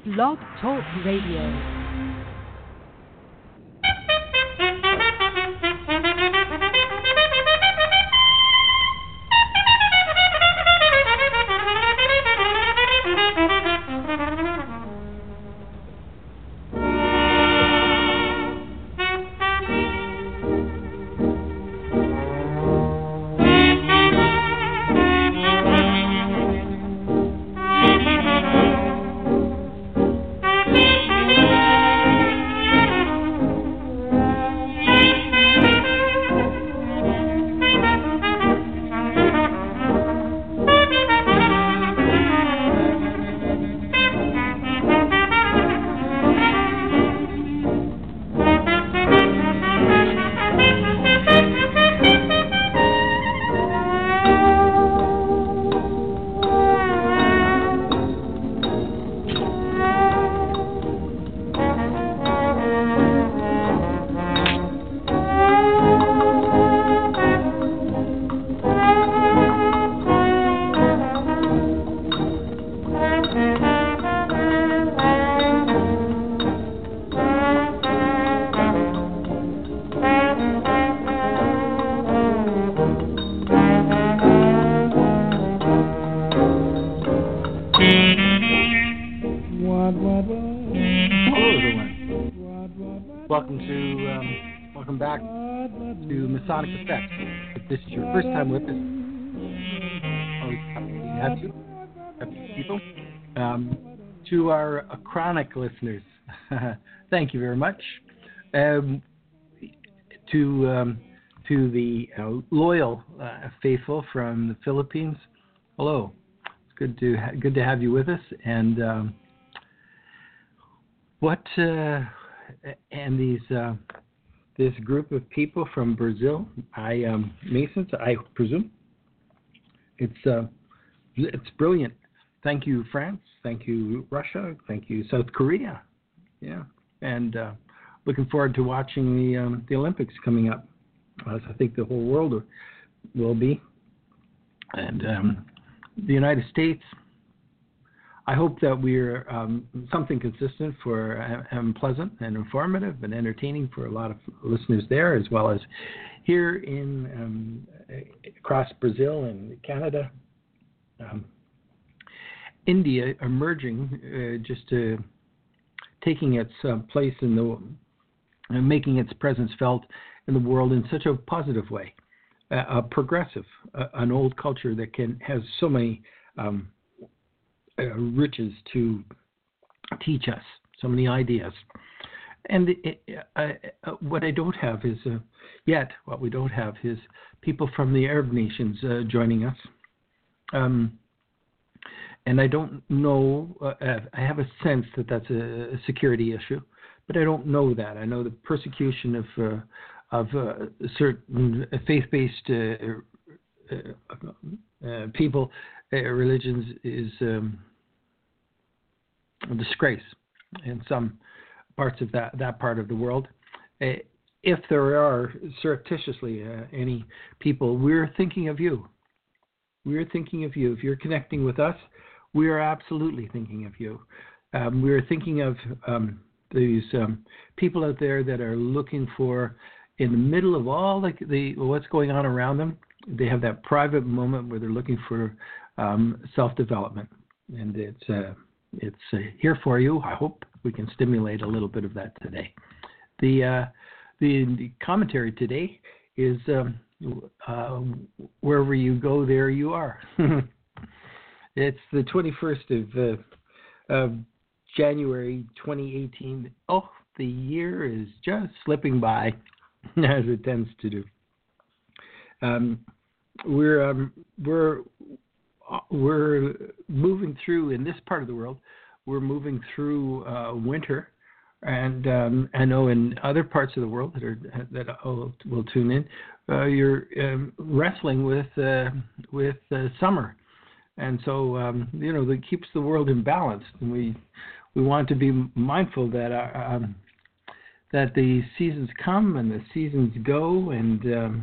Blog Talk Radio. Welcome back to Masonic Effects. If this is your first time with us, always happy to have you, happy people. To our chronic listeners, thank you very much. To the loyal faithful from the Philippines, hello. It's good to have you with us. And this group of people from Brazil, Masons, I presume. It's brilliant. Thank you, France. Thank you, Russia. Thank you, South Korea. Yeah, and looking forward to watching the Olympics coming up, as I think the whole world will be. And the United States, I hope that we're something consistent and pleasant and informative and entertaining for a lot of listeners there, as well as here in across Brazil and Canada. India emerging, taking its place making its presence felt in the world in such a positive way, a progressive, an old culture that has so many riches to teach us, so many ideas. And what we don't have is people from the Arab nations joining us. And I don't know, I have a sense that that's a security issue, but I don't know that. I know the persecution of certain faith-based people, religions is a disgrace in some parts of that part of the world. If there are surreptitiously any people, we're thinking of you. We're thinking of you. If you're connecting with us, we are absolutely thinking of you. We're thinking of these people out there that are looking for, in the middle of all what's going on around them, they have that private moment where they're looking for self-development, and it's here for you. I hope we can stimulate a little bit of that today. The commentary today is wherever you go, there you are. It's the 21st of January 2018. Oh, the year is just slipping by, as it tends to do. We're moving through, in this part of the world, we're moving through winter, and I know in other parts of the world that will tune in, you're wrestling with summer, and so that keeps the world in balance. And we want to be mindful that that the seasons come and the seasons go, and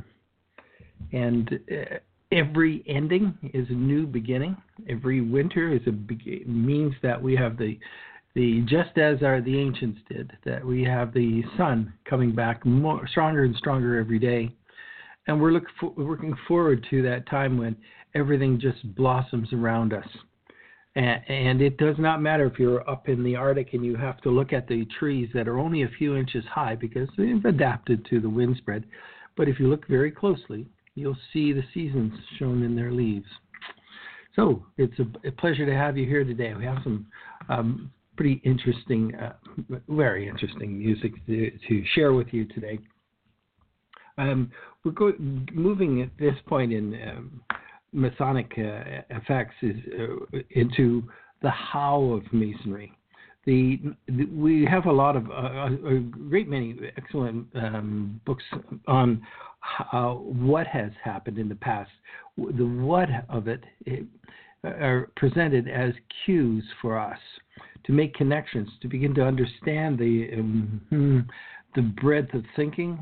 every ending is a new beginning. Every winter means that we have the just as the ancients did, that we have the sun coming back more stronger and stronger every day, and we're looking forward to that time when everything just blossoms around us. And it does not matter if you're up in the Arctic and you have to look at the trees that are only a few inches high because they've adapted to the wind spread. But if you look very closely, you'll see the seasons shown in their leaves. So it's a pleasure to have you here today. We have some pretty interesting, very interesting music to share with you today. We're moving at this point in Masonic effects into the how of Masonry. We have a lot of a great many excellent books on what has happened in the past. The what of it are presented as cues for us to make connections, to begin to understand the breadth of thinking,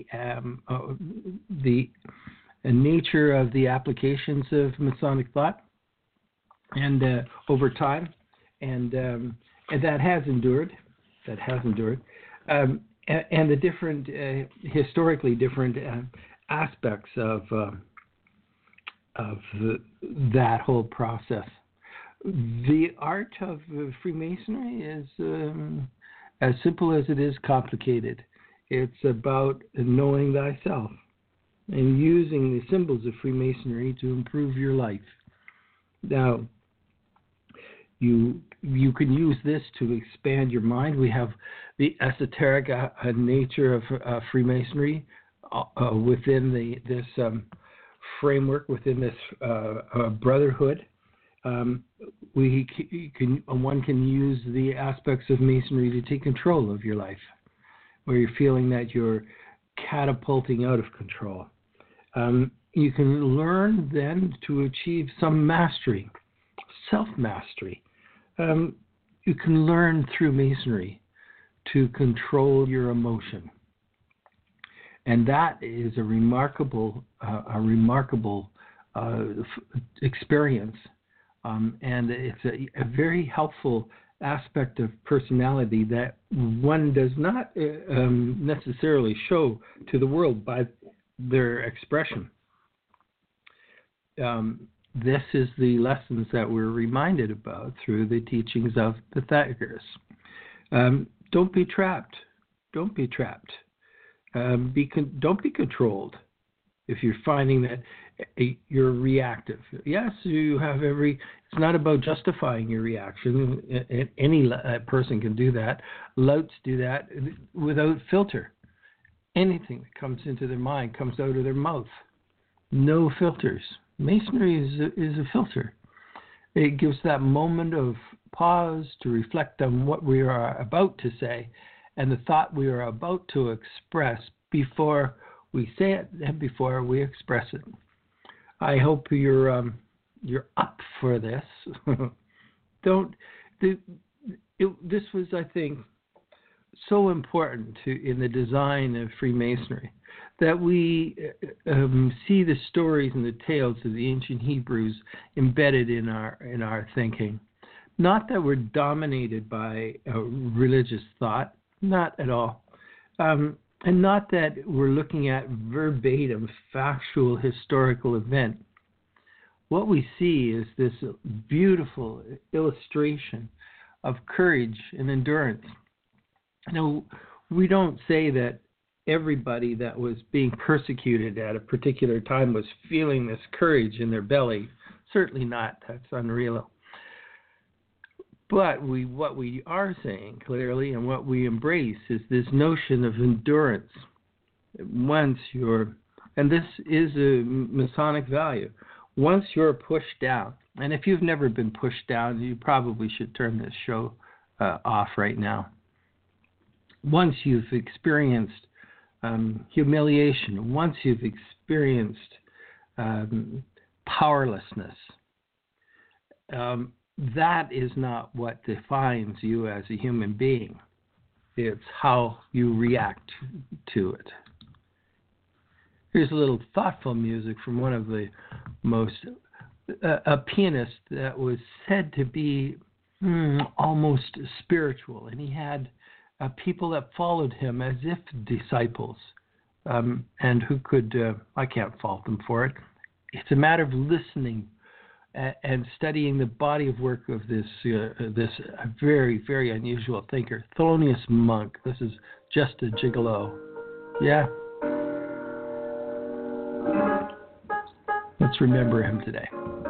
the nature of the applications of Masonic thought, and over time, and that has endured. And the different, historically different aspects of that whole process. The art of Freemasonry is as simple as it is complicated. It's about knowing thyself and using the symbols of Freemasonry to improve your life. Now, you can use this to expand your mind. We have the esoteric nature of Freemasonry within this framework, within this brotherhood. One can use the aspects of Masonry to take control of your life, where you're feeling that you're catapulting out of control. You can learn then to achieve some mastery, self-mastery. You can learn through Masonry to control your emotion. And that is a remarkable experience. And it's a very helpful aspect of personality that one does not necessarily show to the world by their expression. This is the lessons that we're reminded about through the teachings of Pythagoras. Don't be trapped. Don't be trapped. Don't be controlled. If you're finding that you're reactive, yes, you have it's not about justifying your reaction. Any person can do that. Louts do that without filter. Anything that comes into their mind comes out of their mouth. No filters. Masonry is a filter. It gives that moment of pause to reflect on what we are about to say and the thought we are about to express before we say it and before we express it. I hope you're up for this. This was, I think, so important in the design of Freemasonry that we see the stories and the tales of the ancient Hebrews embedded in our thinking. Not that we're dominated by religious thought, not at all. And not that we're looking at verbatim factual historical event. What we see is this beautiful illustration of courage and endurance. Now, we don't say that everybody that was being persecuted at a particular time was feeling this courage in their belly. Certainly not. That's unreal. But what we are saying clearly and what we embrace is this notion of endurance. And this is a Masonic value. Once you're pushed down, and if you've never been pushed down, you probably should turn this show off right now. Once you've experienced humiliation, once you've experienced powerlessness, that is not what defines you as a human being. It's how you react to it. Here's a little thoughtful music from one of the a pianist that was said to be almost spiritual, and he had people that followed him as if disciples, and who could, I can't fault them for it. It's a matter of listening and studying the body of work of this very, very unusual thinker, Thelonious Monk. This is Just a Gigolo. Yeah. Let's remember him today.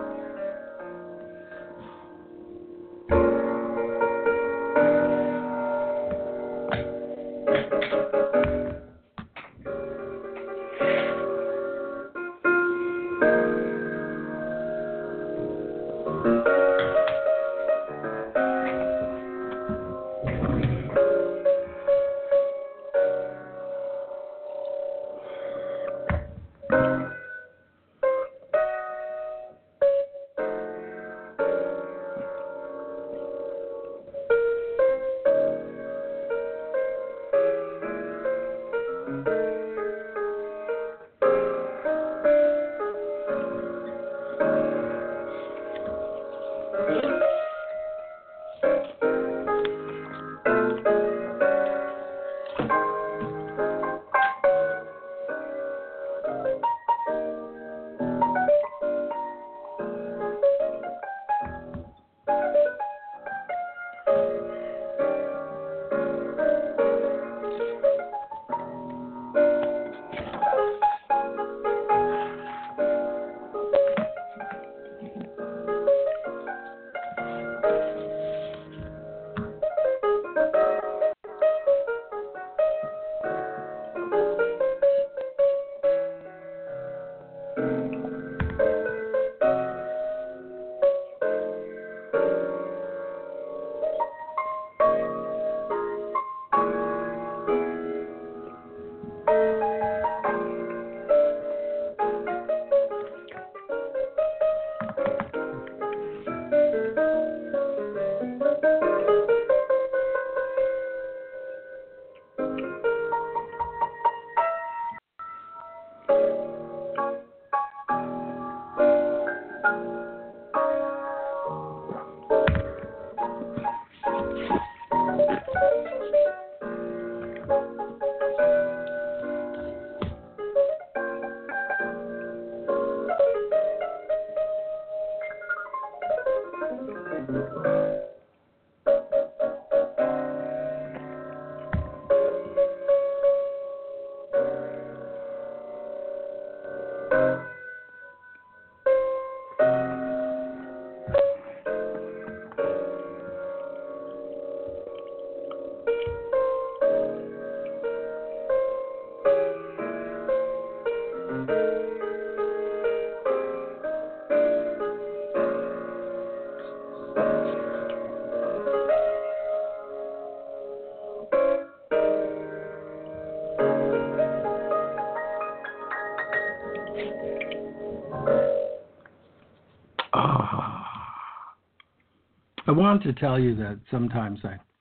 I want to tell you that sometimes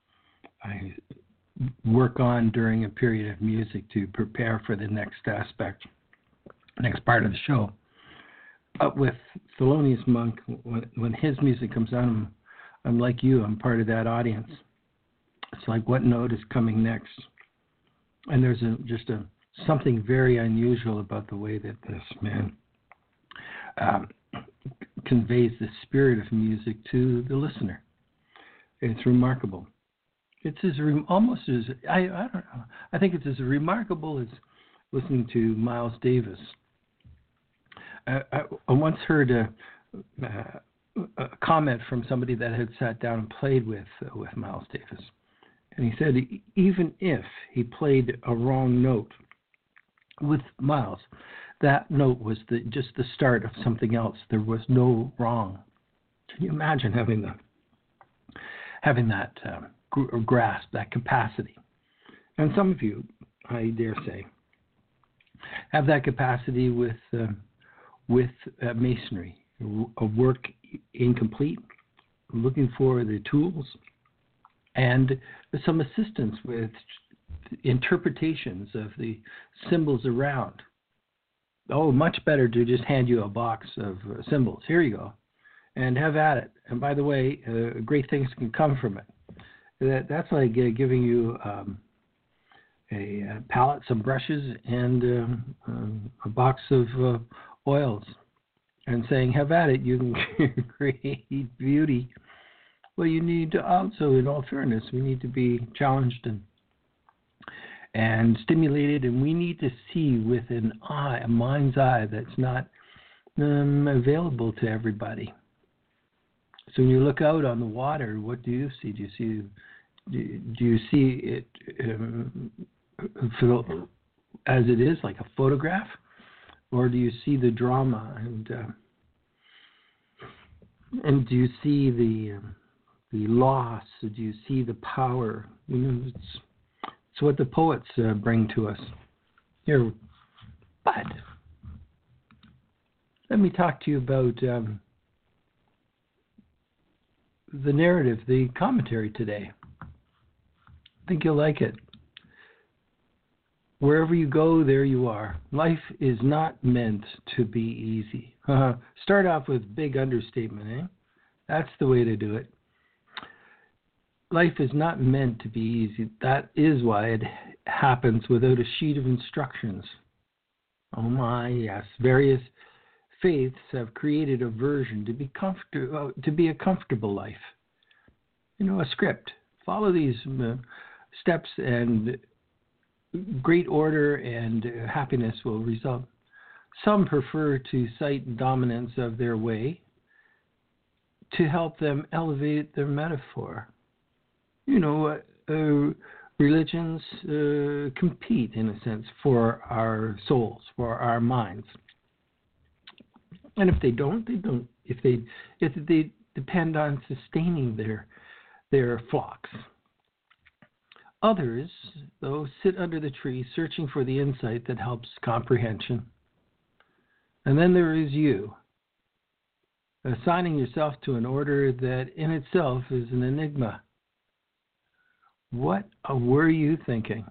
I work on during a period of music to prepare for the next aspect, next part of the show. With Thelonious Monk, when his music comes on, I'm like you, I'm part of that audience. It's like, what note is coming next? And there's something very unusual about the way that this man conveys the spirit of music to the listener. It's remarkable. It's almost as I don't know. I think it's as remarkable as listening to Miles Davis. I once heard a comment from somebody that had sat down and played with Miles Davis, and he said even if he played a wrong note with Miles, that note was just the start of something else. There was no wrong. Can you imagine having that grasp, that capacity? And some of you, I dare say, have that capacity with masonry, a work incomplete, looking for the tools, and some assistance with interpretations of the symbols around. Oh, much better to just hand you a box of symbols. Here you go. and have at it. And by the way, great things can come from it. That's like giving you a palette, some brushes, and a box of oils, and saying, have at it, you can create beauty. Well, you need to also, in all fairness, we need to be challenged and stimulated, and we need to see with an eye, a mind's eye, that's not available to everybody. So when you look out on the water, what do you see? Do you see it as it is, like a photograph, or do you see the drama and do you see the loss? Or do you see the power? It's what the poets bring to us here. But let me talk to you about the narrative, the commentary today. I think you'll like it. Wherever you go, there you are. Life is not meant to be easy. Start off with big understatement, eh? That's the way to do it. Life is not meant to be easy. That is why it happens without a sheet of instructions. Oh my, yes. Various faiths have created a version to be a comfortable life. A script. Follow these steps and great order and happiness will result. Some prefer to cite dominance of their way to help them elevate their metaphor. Religions compete, in a sense, for our souls, for our minds. And if they don't, they don't. If they depend on sustaining their flocks. Others, though, sit under the tree searching for the insight that helps comprehension. And then there is you, assigning yourself to an order that in itself is an enigma. What were you thinking?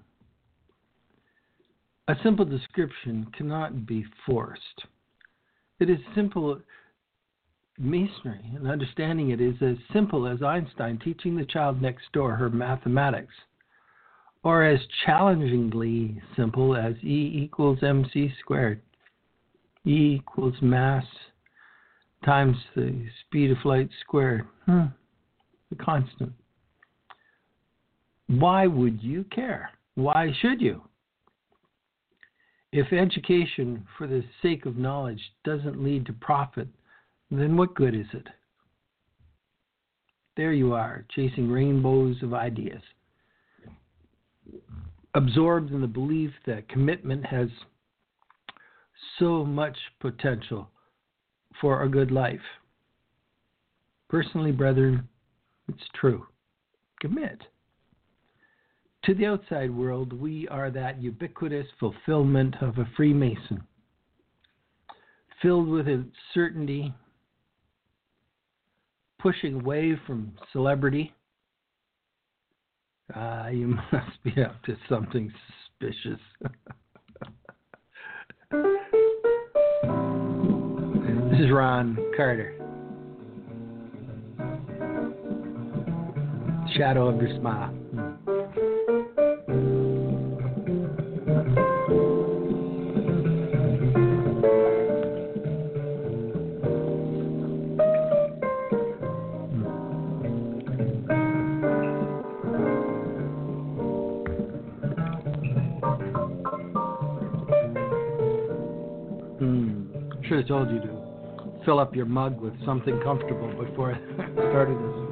A simple description cannot be forced. It is simple masonry, and understanding it is as simple as Einstein teaching the child next door her mathematics, or as challengingly simple as E equals mc squared. E equals mass times the speed of light squared. The constant. Why would you care? Why should you? If education for the sake of knowledge doesn't lead to profit, then what good is it? There you are, chasing rainbows of ideas, absorbed in the belief that commitment has so much potential for a good life. Personally, brethren, it's true. Commit. To the outside world, we are that ubiquitous fulfillment of a Freemason, filled with certainty, pushing away from celebrity. You must be up to something suspicious. This is Ron Carter. Shadow of Your Smile. Should have told you to fill up your mug with something comfortable before I started this.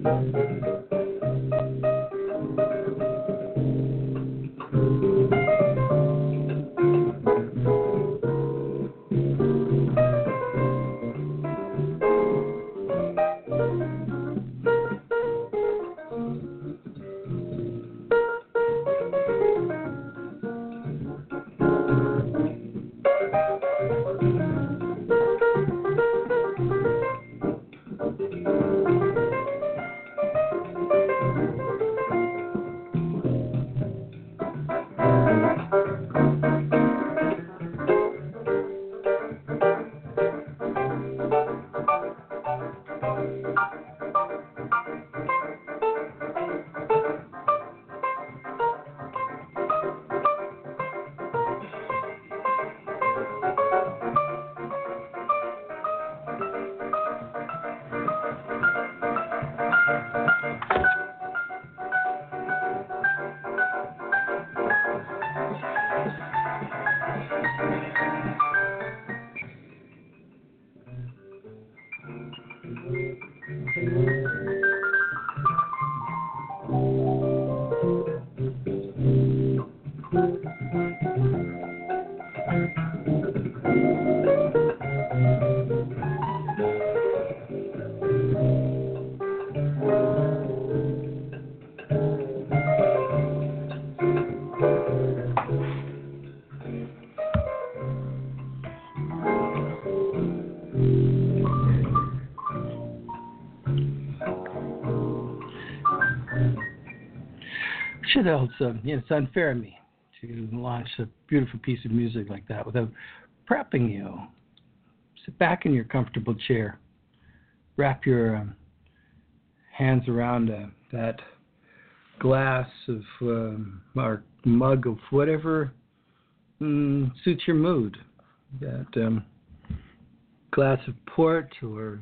It's unfair of me to launch a beautiful piece of music like that without prepping you. Sit back in your comfortable chair, wrap your hands around that glass of or mug of whatever suits your mood. That glass of port or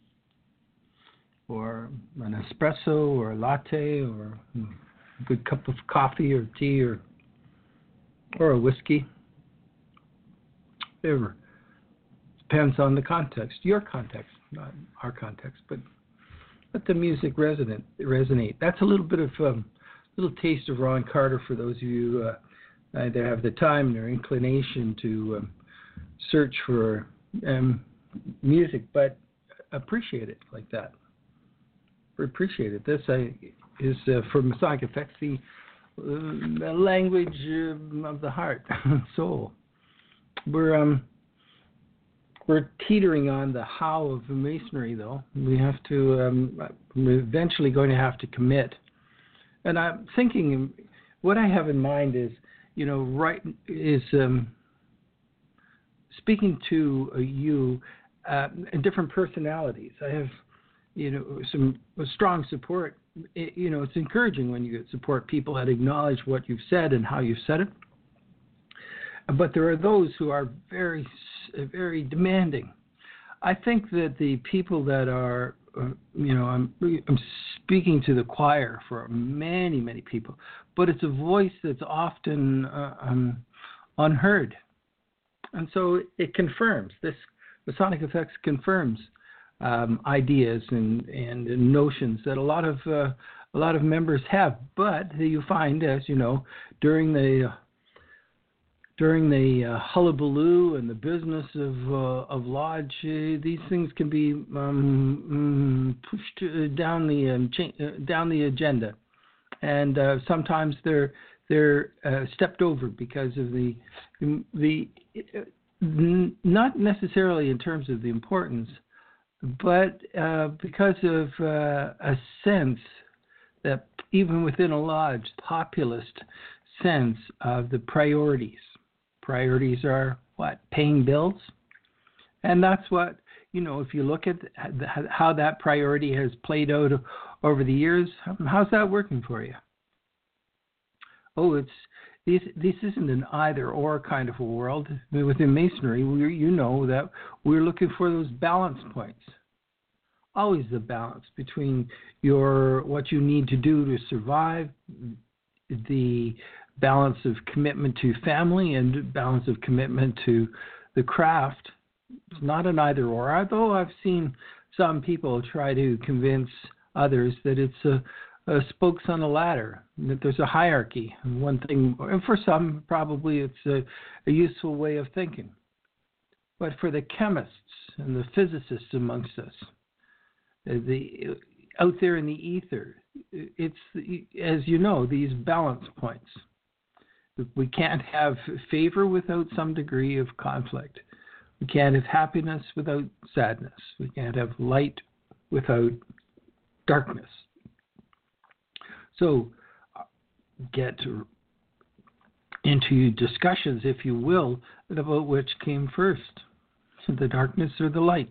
an espresso or a latte or a good cup of coffee or tea or a whiskey. Whatever. Depends on the context, your context, not our context, but let the music resonate. That's a little bit of little taste of Ron Carter for those of you who either have the time or inclination to search for music, but appreciate it like that. Appreciate it. This is for Masonic Effects, the language of the heart and soul. We're teetering on the how of the Masonry, though. We have to. We're eventually going to have to commit. And I'm thinking, what I have in mind is, speaking to you, different personalities. I have, some strong support. It's encouraging when you support people that acknowledge what you've said and how you've said it. But there are those who are very, very demanding. I think that the people that are, I'm speaking to the choir for many, many people, but it's a voice that's often unheard. And so it confirms, this Masonic Effects confirms ideas and notions that a lot of members have. But you find, as you know, during the hullabaloo and the business of lodge, these things can be pushed down the agenda, and sometimes they're stepped over because of the not necessarily in terms of the importance, but because of a sense that even within a lodge, populist sense of the priorities. Priorities are what? Paying bills. And that's what, if you look at how that priority has played out over the years, how's that working for you? Oh, this isn't an either-or kind of a world. Within Masonry, that we're looking for those balance points. Always the balance between what you need to do to survive, the balance of commitment to family and balance of commitment to the craft. It's not an either-or, although I've seen some people try to convince others that it's a spokes on a ladder, that there's a hierarchy. And one thing, and for some, probably it's a useful way of thinking. But for the chemists and the physicists amongst us, out there in the ether, it's, as you know, these balance points. We can't have favor without some degree of conflict. We can't have happiness without sadness. We can't have light without darkness. So get into discussions, if you will, about which came first, the darkness or the light.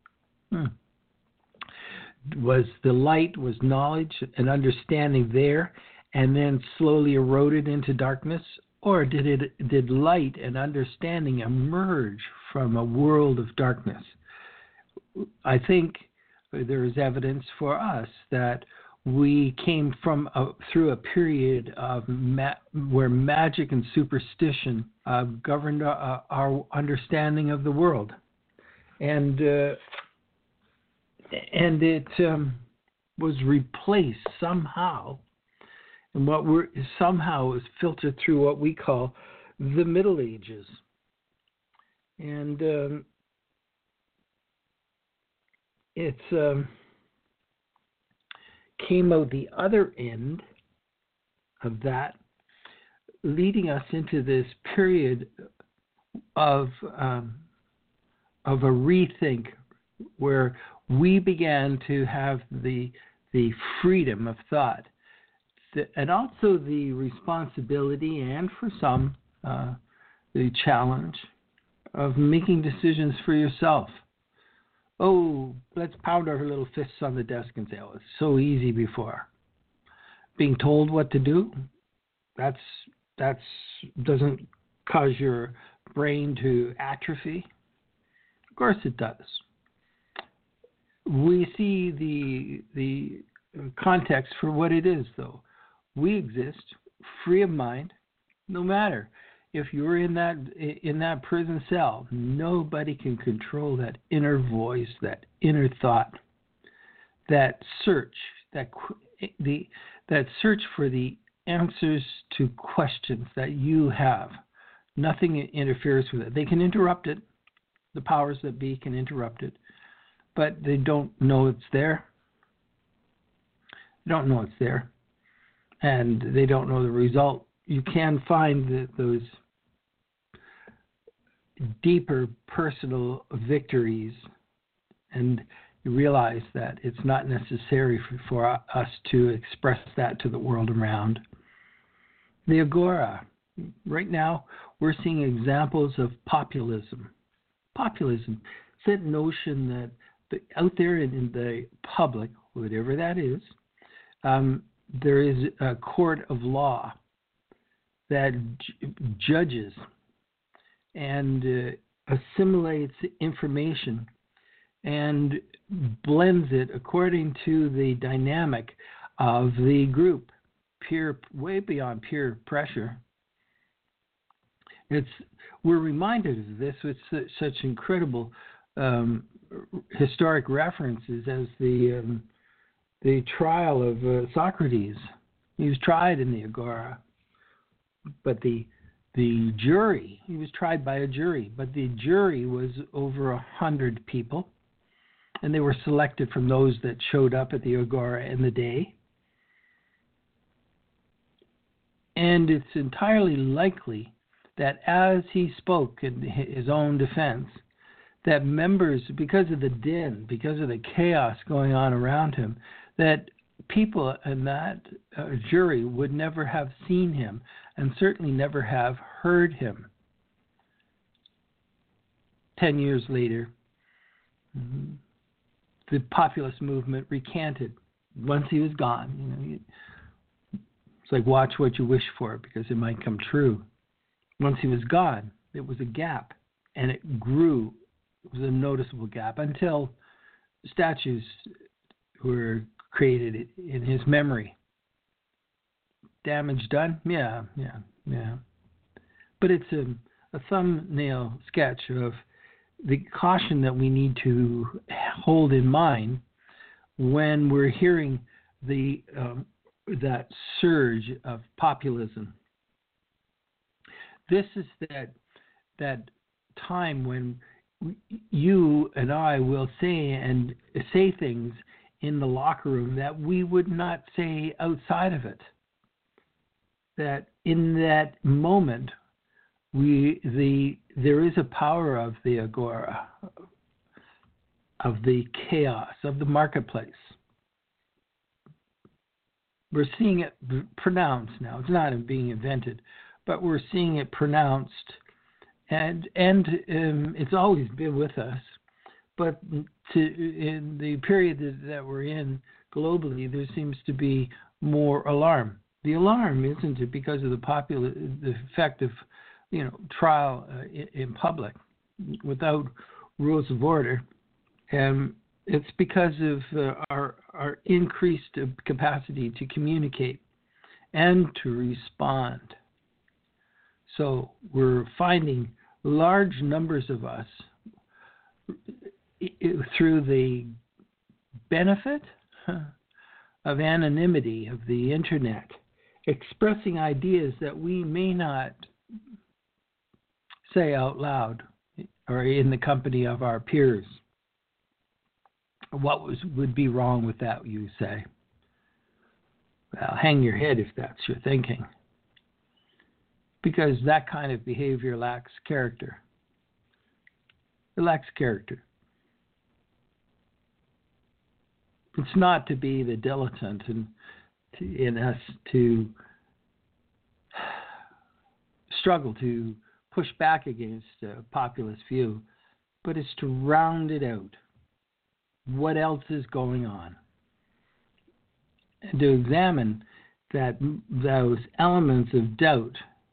Was the light, was knowledge and understanding there and then slowly eroded into darkness? Or did light and understanding emerge from a world of darkness? I think there is evidence for us that we came from through a period of where magic and superstition governed our understanding of the world, and it was replaced somehow, and somehow was filtered through what we call the Middle Ages, and it's came out the other end of that, leading us into this period of a rethink where we began to have the freedom of thought and also the responsibility and for some the challenge of making decisions for yourself. Oh, let's pound our little fists on the desk and say, oh, it's so easy before. Being told what to do, that's doesn't cause your brain to atrophy. Of course it does. We see the context for what it is, though. We exist free of mind, no matter. If you're in that prison cell, nobody can control that inner voice, that inner thought, that search, that search for the answers to questions that you have. Nothing interferes with it. They can interrupt it. The powers that be can interrupt it, but they don't know it's there. They don't know it's there, and they don't know the result. You can find those deeper personal victories, and you realize that it's not necessary for us to express that to the world around. The Agora. Right now, we're seeing examples of populism. Populism. It's that notion that out there in the public, whatever that is, there is a court of law that judges and assimilates information and blends it according to the dynamic of the group, way beyond peer pressure. We're reminded of this with such incredible historic references as the trial of Socrates. He was tried in the Agora, but the jury, he was tried by a jury, but the jury was over 100 people, and they were selected from those that showed up at the Agora in the day. And it's entirely likely that as he spoke in his own defense, that members, because of the din, because of the chaos going on around him, that people in that jury would never have seen him and certainly never have heard him. 10 years later, the populist movement recanted once he was gone. It's like watch what you wish for because it might come true. Once he was gone, it was a gap, and it grew. It was a noticeable gap until statues were created in his memory. Damage done? Yeah. But it's a thumbnail sketch of the caution that we need to hold in mind when we're hearing that surge of populism. This is that time when you and I will say things in the locker room that we would not say outside of it. That in that moment, there is a power of the agora, of the chaos, of the marketplace. We're seeing it pronounced now. It's not being invented, but we're seeing it pronounced, and it's always been with us. But in the period that we're in globally, there seems to be more alarm. The alarm isn't because of the effect of trial in public without rules of order. It's because of our increased capacity to communicate and to respond. So we're finding large numbers of us through the benefit of anonymity of the internet, expressing ideas that we may not say out loud or in the company of our peers. What would be wrong with that, you say? Well, hang your head if that's your thinking. Because that kind of behavior lacks character. It lacks character. It's not to be the dilettante in us to struggle to push back against a populist view, but it's to round it out. What else is going on? And to examine those elements of doubt.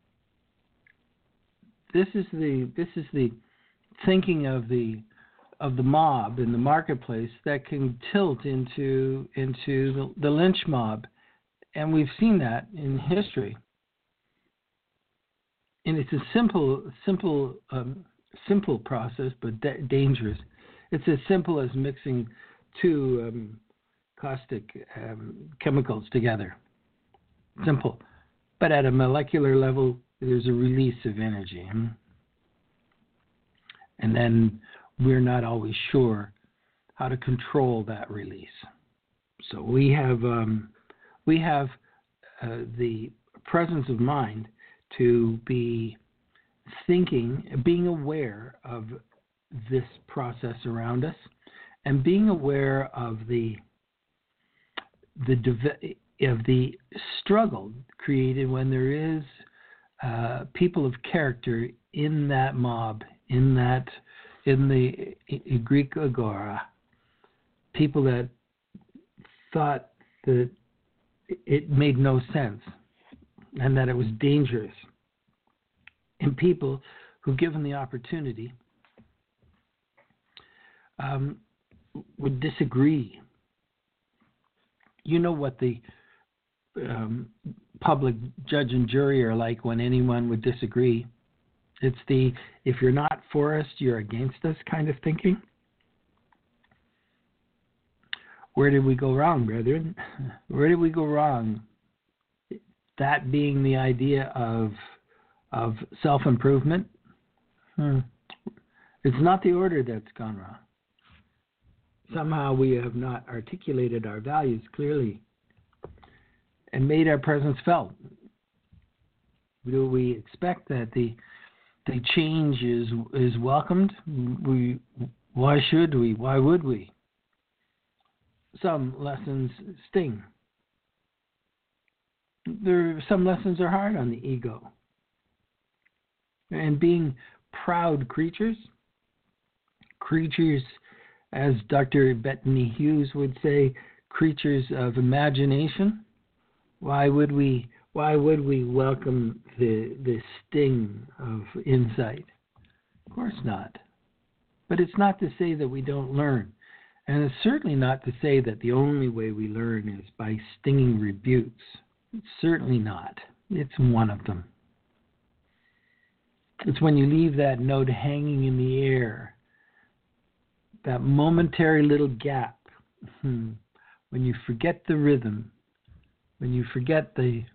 This is the thinking of the mob in the marketplace that can tilt into the lynch mob, and we've seen that in history. And it's a simple process, but dangerous. It's as simple as mixing two caustic chemicals together. Simple. But at a molecular level, there's a release of energy. And then we're not always sure how to control that release. So we have the presence of mind to be thinking, being aware of this process around us, and being aware of the struggle created when there is people of character in that mob, in the Greek agora, people that thought that it made no sense and that it was dangerous, and people who, given the opportunity, would disagree. You know what the public judge and jury are like when anyone would disagree. It's the if you're not for us, you're against us kind of thinking. Where did we go wrong, brethren? Where did we go wrong? That being the idea of self-improvement. It's not the order that's gone wrong. Somehow we have not articulated our values clearly and made our presence felt. Do we expect that the change is welcomed? Why should we? Why would we? Some lessons sting. Some lessons are hard on the ego. And being proud creatures, as Dr. Bettany Hughes would say, creatures of imagination. Why would we welcome the sting of insight? Of course not. But it's not to say that we don't learn. And it's certainly not to say that the only way we learn is by stinging rebukes. It's certainly not. It's one of them. It's when you leave that note hanging in the air, that momentary little gap when you forget the rhythm, when you forget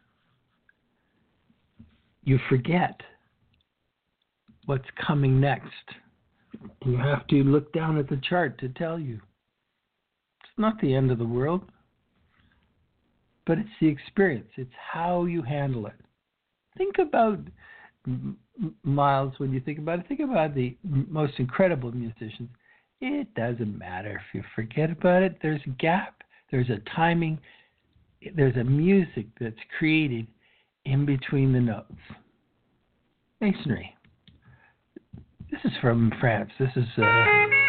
what's coming next. You have to look down at the chart to tell you. It's not the end of the world, but it's the experience. It's how you handle it. Think about, Miles, when you think about it, think about the most incredible musicians. It doesn't matter if you forget about it. There's a gap. There's a timing. There's a music that's created in between the notes. Masonry. This is from France. This is a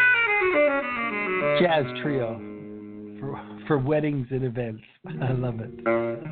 jazz trio for weddings and events. I love it.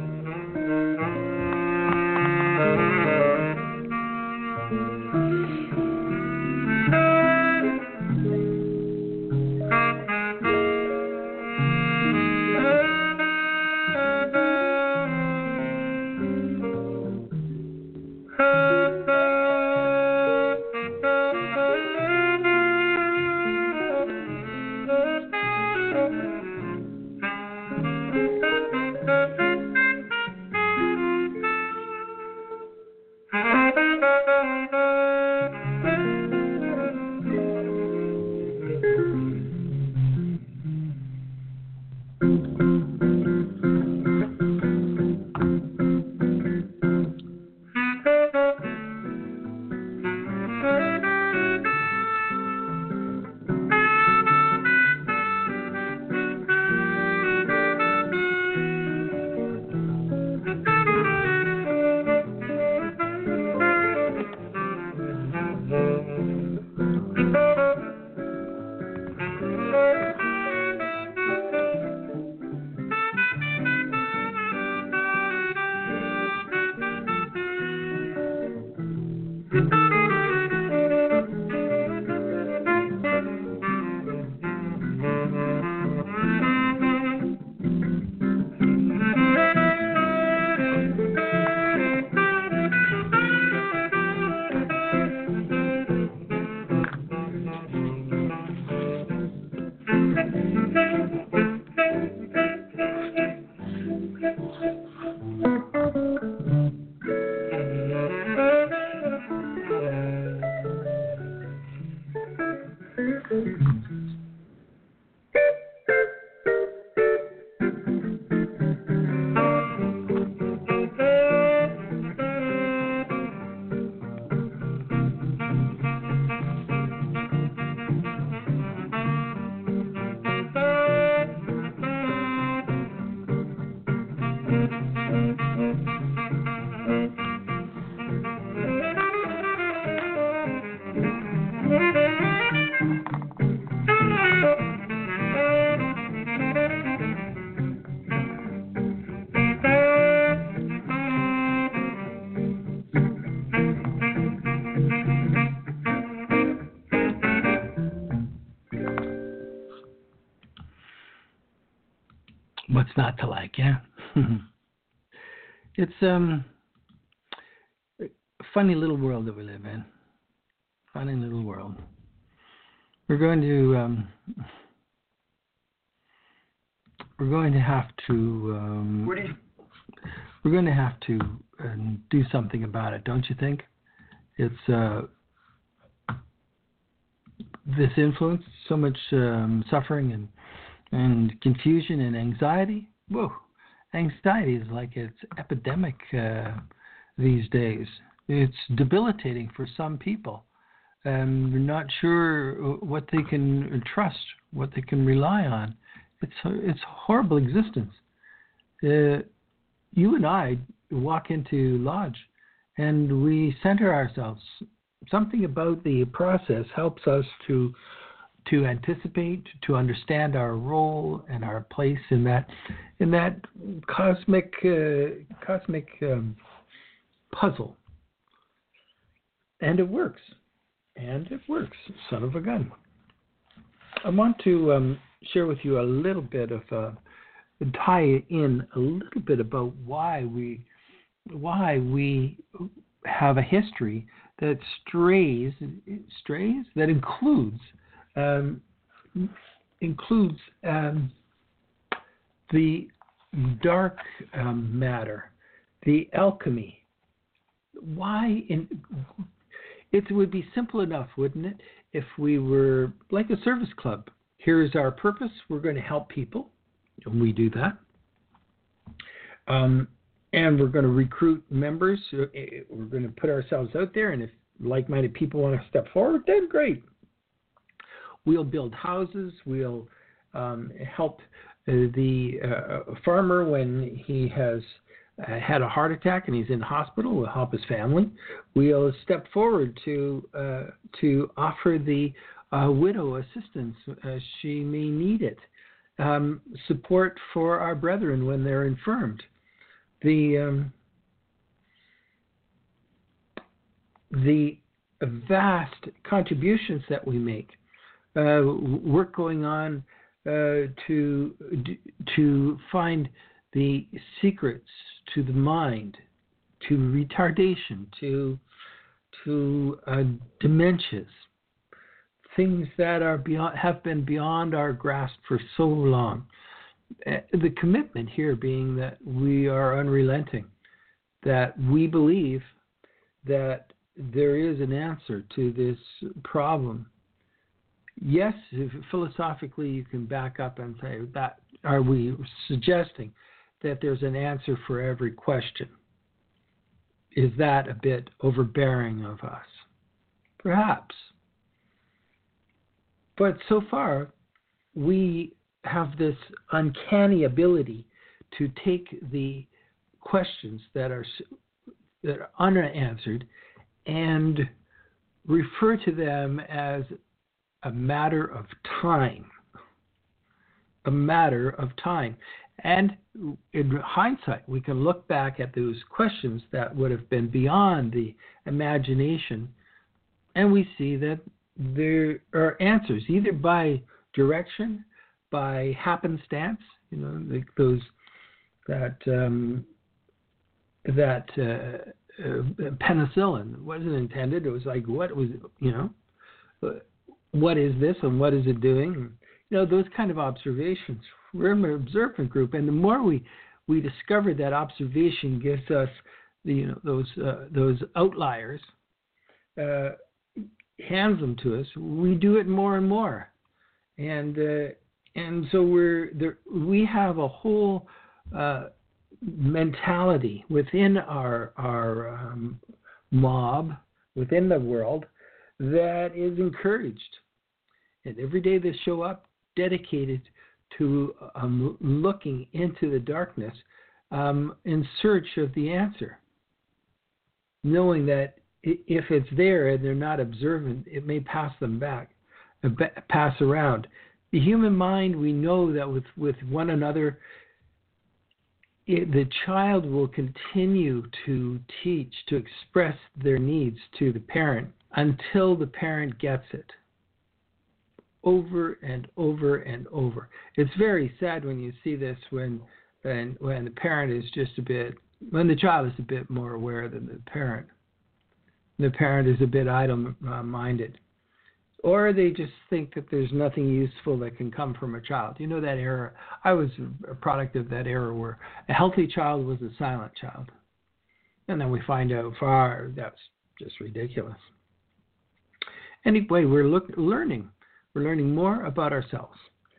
What's not to like, yeah? It's a funny little world that we live in. Funny little world. We're going to have to do something about it, don't you think? It's this influence, so much suffering and confusion and anxiety. Whoa, anxiety is like it's epidemic these days. It's debilitating for some people. They're not sure what they can trust, what they can rely on. It's a horrible existence. You and I walk into Lodge and we center ourselves. Something about the process helps us to anticipate, to understand our role and our place in that cosmic puzzle. And it works. Son of a gun. I want to share with you a little bit of tie in a little bit about why we have a history that strays that includes the dark matter, the alchemy. It would be simple enough, wouldn't it, if we were like a service club. Here's our purpose. We're going to help people. And we do that. And we're going to recruit members. We're going to put ourselves out there. And if like-minded people want to step forward, then great. We'll build houses. We'll help the farmer when he has had a heart attack and he's in hospital. We'll help his family. We'll step forward to offer the widow assistance as she may need it. Support for our brethren when they're infirmed. The vast contributions that we make, work going on to find the secrets to the mind, to retardation, to dementias, things that have been beyond our grasp for so long. The commitment here being that we are unrelenting, that we believe that there is an answer to this problem. Yes, philosophically you can back up and say, that are we suggesting that there's an answer for every question? Is that a bit overbearing of us? Perhaps. But so far, we have this uncanny ability to take the questions that are unanswered and refer to them as a matter of time. A matter of time. And in hindsight, we can look back at those questions that would have been beyond the imagination, and we see that there are answers, either by direction, by happenstance, like those penicillin wasn't intended. It was like, what is this and what is it doing? Those kind of observations. We're an observant group, and the more we discover that observation gives us those outliers, hands them to us, we do it more and more, and so we have a whole mentality within our mob, within the world, that is encouraged. And every day they show up dedicated to looking into the darkness in search of the answer, knowing that if it's there and they're not observant, it may pass them back, pass around. The human mind, we know that with one another, the child will continue to teach, to express their needs to the parent until the parent gets it. Over and over and over. It's very sad when you see this when the parent is when the child is a bit more aware than the parent. The parent is a bit idle-minded. Or they just think that there's nothing useful that can come from a child. That era, I was a product of that era where a healthy child was a silent child. And then we find out that's just ridiculous. Anyway, we're learning. We're learning more about ourselves.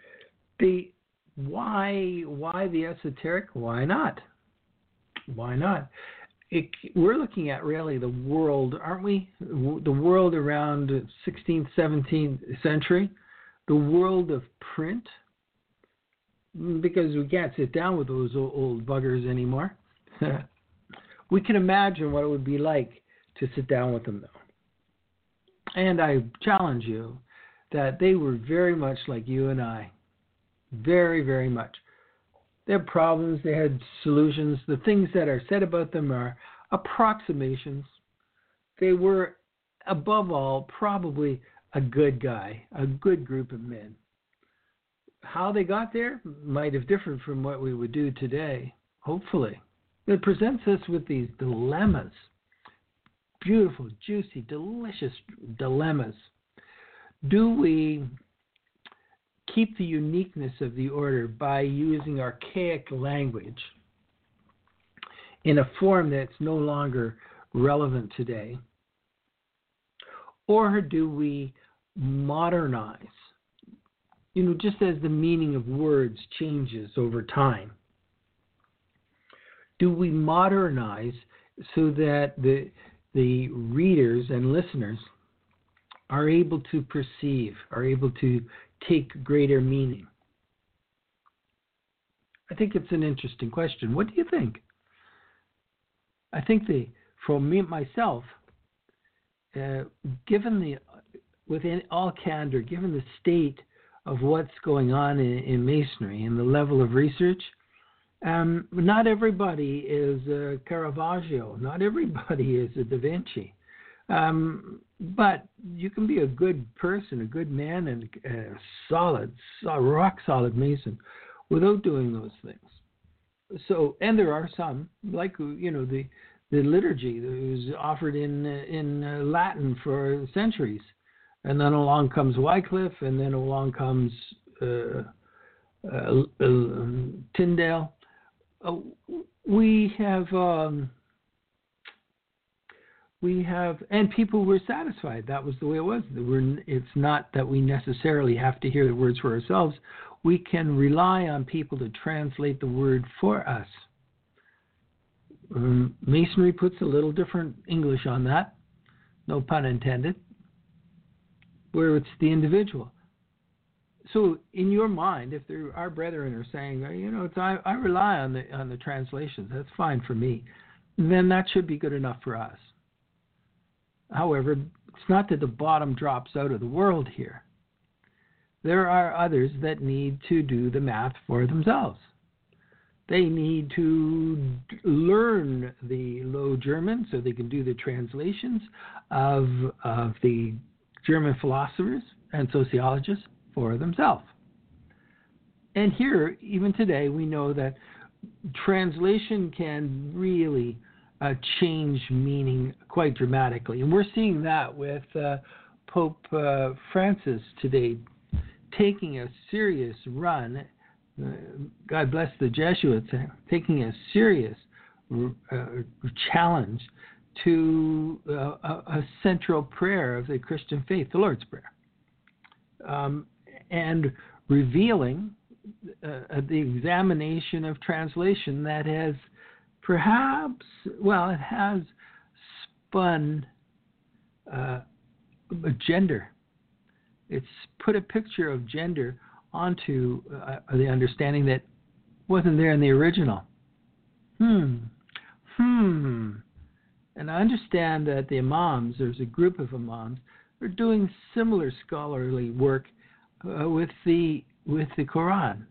Why the esoteric? Why not? Why not? We're looking at really the world, aren't we? The world around 16th, 17th century, the world of print, because we can't sit down with those old buggers anymore. We can imagine what it would be like to sit down with them, though. And I challenge you that they were very much like you and I. Very, very much. They had problems, they had solutions. The things that are said about them are approximations. They were, above all, probably a good guy, a good group of men. How they got there might have differed from what we would do today, hopefully. It presents us with these dilemmas. Beautiful, juicy, delicious dilemmas. Do we keep the uniqueness of the order by using archaic language in a form that's no longer relevant today? Or do we modernize? Just as the meaning of words changes over time, do we modernize so that the readers and listeners are able to perceive, are able to take greater meaning? I think it's an interesting question. What do you think? I think for me, myself, within all candor, given the state of what's going on in Masonry and the level of research, not everybody is a Caravaggio, not everybody is a Da Vinci, but you can be a good person, a good man, and a rock solid Mason without doing those things. So, and there are some, like the liturgy that was offered in Latin for centuries. And then along comes Wycliffe, and then along comes Tyndale. We have, and people were satisfied. That was the way it was. It's not that we necessarily have to hear the words for ourselves. We can rely on people to translate the word for us. Masonry puts a little different English on that, no pun intended, where it's the individual. So in your mind, if there are brethren are saying, I rely on the translations, that's fine for me, then that should be good enough for us. However, it's not that the bottom drops out of the world here. There are others that need to do the math for themselves. They need to learn the Low German so they can do the translations of the German philosophers and sociologists for themselves. And here, even today, we know that translation can really change meaning quite dramatically. And we're seeing that with Pope Francis today taking a serious run. God bless the Jesuits, taking a serious challenge to a central prayer of the Christian faith, the Lord's Prayer, and revealing the examination of translation that has perhaps, it has spun gender. It's put a picture of gender onto the understanding that wasn't there in the original. And I understand that the imams, there's a group of imams, are doing similar scholarly work with the Quran.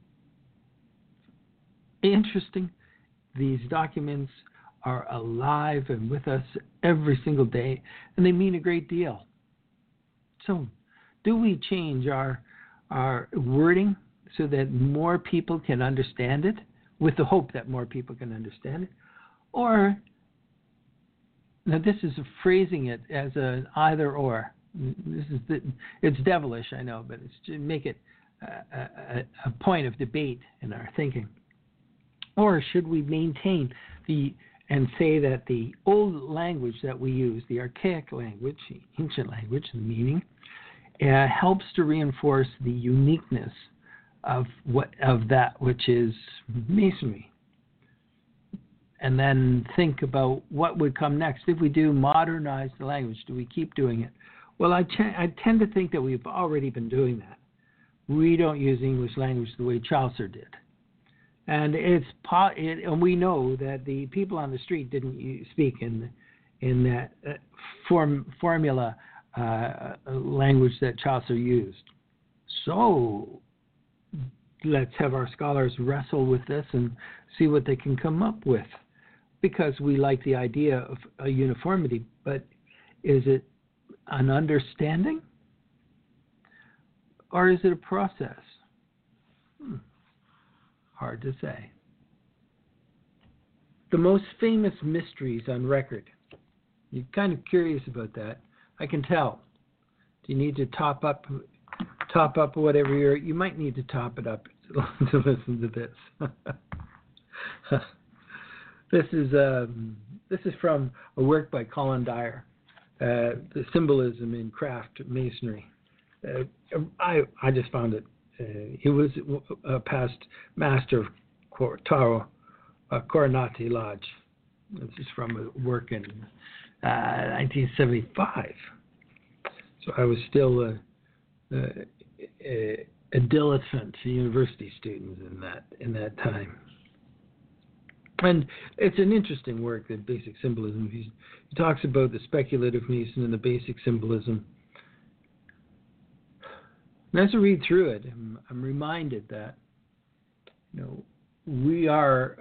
Interesting. These documents are alive and with us every single day, and they mean a great deal. So, do we change our wording so that more people can understand it, with the hope that more people can understand it? Or, now this is phrasing it as an either or. It's devilish, I know, but it's to make it a point of debate in our thinking. Or should we maintain and say that the old language that we use, the archaic language, the ancient language, the meaning, helps to reinforce the uniqueness of that which is Masonry? And then think about what would come next. If we do modernize the language, do we keep doing it? Well, I tend to think that we've already been doing that. We don't use English language the way Chaucer did. And and we know that the people on the street didn't speak in that formula language that Chaucer used. So let's have our scholars wrestle with this and see what they can come up with, because we like the idea of a uniformity, but is it an understanding or is it a process? Hard to say. The most famous mysteries on record. You're kind of curious about that. I can tell. Do you need to top top up whatever you might need to top it up to listen to this. This is from a work by Colin Dyer, the symbolism in craft masonry. I just found it. He was a past master of Coronati Lodge. This is from a work in 1975. So I was still a dilettante university student in that time. And it's an interesting work, the basic symbolism. He talks about the speculative Mason and the basic symbolism. And as I read through it, I'm reminded that, we are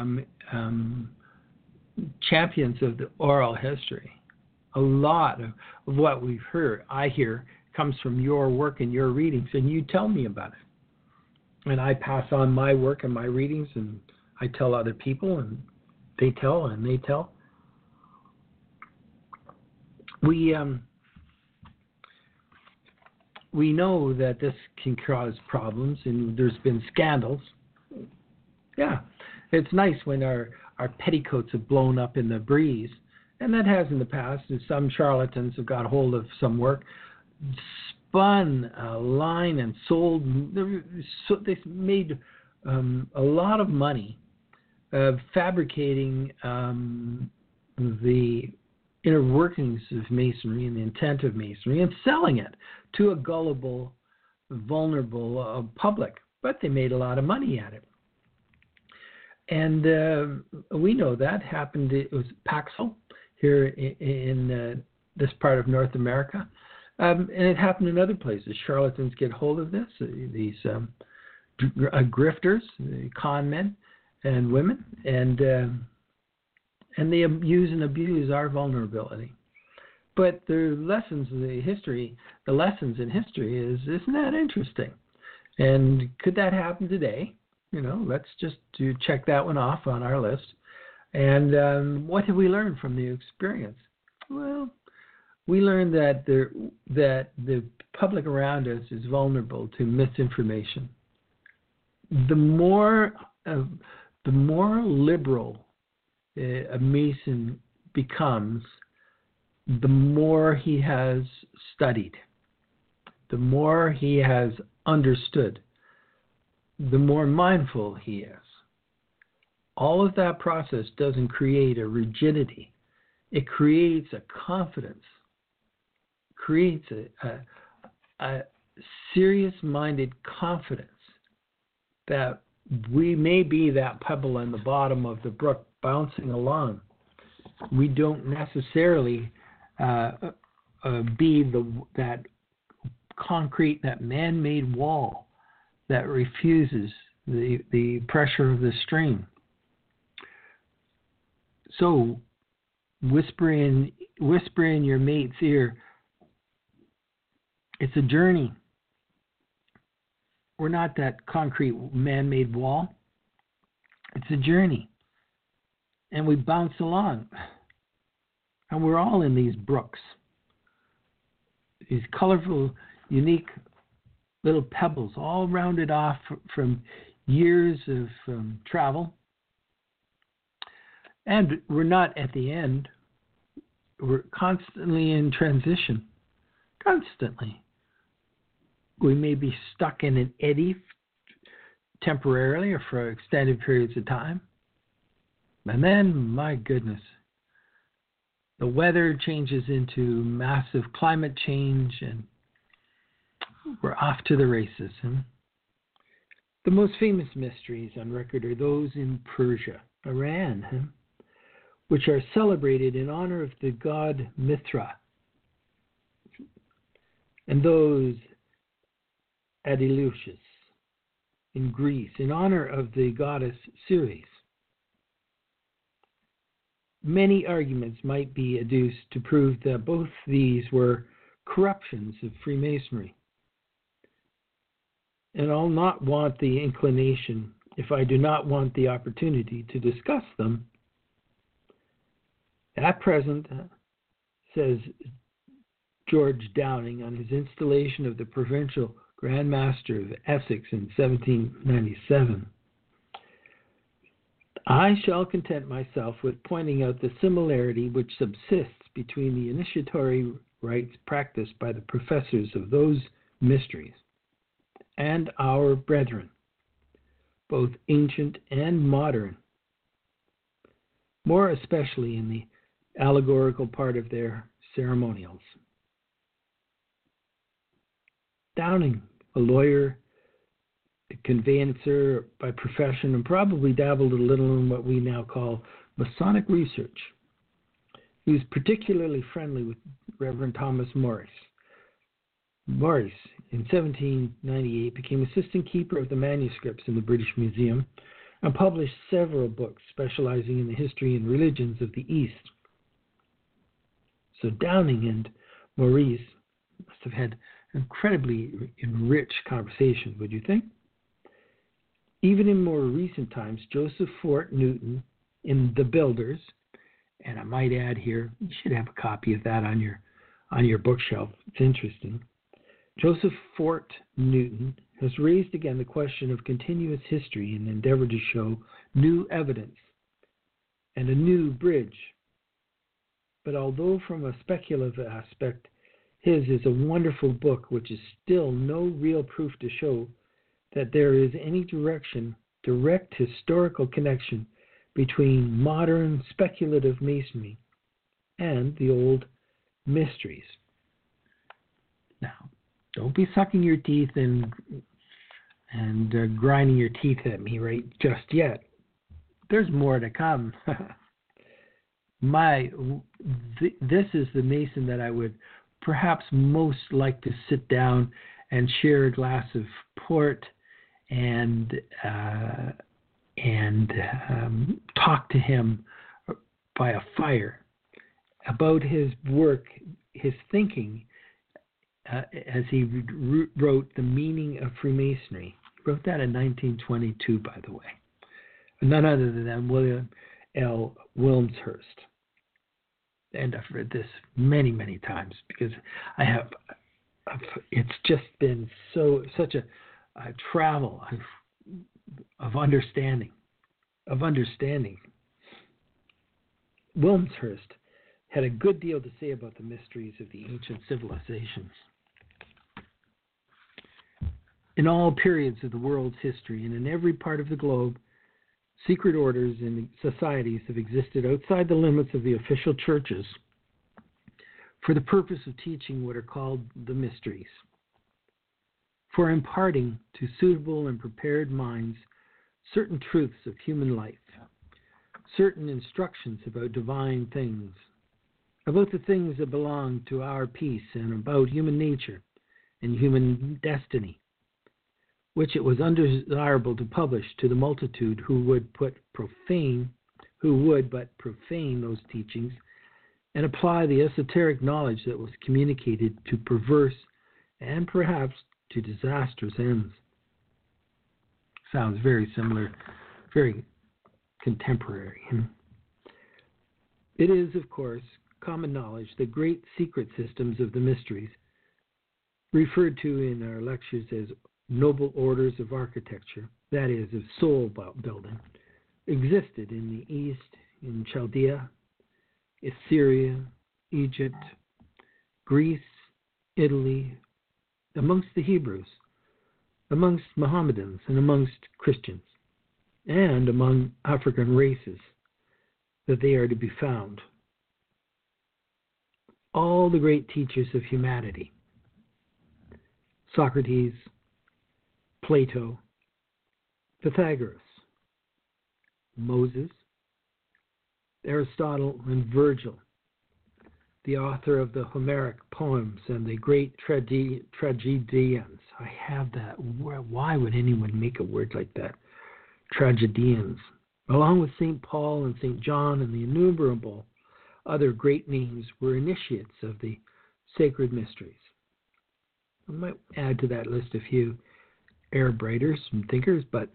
champions of the oral history. A lot of what I hear, comes from your work and your readings, and you tell me about it. And I pass on my work and my readings, and I tell other people, and they tell, and they tell. We know that this can cause problems, and there's been scandals. Yeah, it's nice when our petticoats have blown up in the breeze, and that has in the past, and some charlatans have got hold of some work, spun a line and sold. They made a lot of money fabricating the inner workings of Masonry and the intent of Masonry and selling it to a gullible, vulnerable public. But they made a lot of money at it. And we know that happened. It was Paxil here in this part of North America. And it happened in other places. Charlatans get hold of this, these grifters, con men and women, and they use and abuse our vulnerability. But the lessons in history isn't that interesting? And could that happen today? Let's just check that one off on our list. And what have we learned from the experience? Well, we learned that the public around us is vulnerable to misinformation. The more liberal a Mason becomes, the more he has studied, the more he has understood, the more mindful he is. All of that process doesn't create a rigidity. It creates a confidence, creates a serious-minded confidence that we may be that pebble in the bottom of the brook bouncing along. We don't necessarily be that concrete, that man-made wall that refuses the pressure of the stream. So whisper in your mate's ear, it's a journey. We're not that concrete man-made wall. It's a journey. And we bounce along. And we're all in these brooks. These colorful, unique little pebbles, all rounded off from years of travel. And we're not at the end. We're constantly in transition. Constantly. We may be stuck in an eddy temporarily or for extended periods of time. And then, my goodness, the weather changes into massive climate change and we're off to the races. The most famous mysteries on record are those in Persia, Iran, which are celebrated in honor of the god Mithra, and those at Eleusis in Greece in honor of the goddess Ceres. Many arguments might be adduced to prove that both these were corruptions of Freemasonry. And I'll not want the inclination if I do not want the opportunity to discuss them. At present, says George Downing on his installation of the provincial Grand Master of Essex in 1797. I shall content myself with pointing out the similarity which subsists between the initiatory rites practiced by the professors of those mysteries and our brethren, both ancient and modern, more especially in the allegorical part of their ceremonials. Downing, a lawyer, a conveyancer by profession, and probably dabbled a little in what we now call Masonic research. He was particularly friendly with Reverend Thomas Morris. Morris, in 1798, became assistant keeper of the manuscripts in the British Museum and published several books specializing in the history and religions of the East. So Downing and Maurice must have had incredibly enriched conversation, would you think? Even in more recent times, Joseph Fort Newton in The Builders, and I might add here, you should have a copy of that on your bookshelf. It's interesting. Joseph Fort Newton has raised again the question of continuous history and endeavored to show new evidence and a new bridge. But although from a speculative aspect, his is a wonderful book which is still no real proof to show that there is any direct historical connection between modern speculative masonry and the old mysteries. Now, don't be sucking your teeth and grinding your teeth at me right just yet. There's more to come. This is the Mason that I would perhaps most like to sit down and share a glass of port and talk to him by a fire about his work, his thinking, as he wrote The Meaning of Freemasonry. He wrote that in 1922, by the way. None other than William L. Wilmshurst. And I've read this many, many times because it's just been such a travel of understanding. Wilmshurst had a good deal to say about the mysteries of the ancient civilizations. In all periods of the world's history and in every part of the globe, secret orders and societies have existed outside the limits of the official churches for the purpose of teaching what are called the mysteries, for imparting to suitable and prepared minds certain truths of human life, certain instructions about divine things, about the things that belong to our peace, and about human nature and human destiny, which it was undesirable to publish to the multitude who would but profane those teachings and apply the esoteric knowledge that was communicated to perverse and perhaps to disastrous ends. Sounds very similar, very contemporary. It is, of course, common knowledge that great secret systems of the mysteries, referred to in our lectures as noble orders of architecture, that is, of soul building, existed in the East, in Chaldea, Assyria, Egypt, Greece, Italy, amongst the Hebrews, amongst Mohammedans, and amongst Christians, and among African races, that they are to be found. All the great teachers of humanity, Socrates, Plato, Pythagoras, Moses, Aristotle, and Virgil, the author of the Homeric poems and the great tragedians. I have that. Why would anyone make a word like that? Tragedians. Along with St. Paul and St. John and the innumerable other great names, were initiates of the sacred mysteries. I might add to that list a few Arab writers and thinkers, but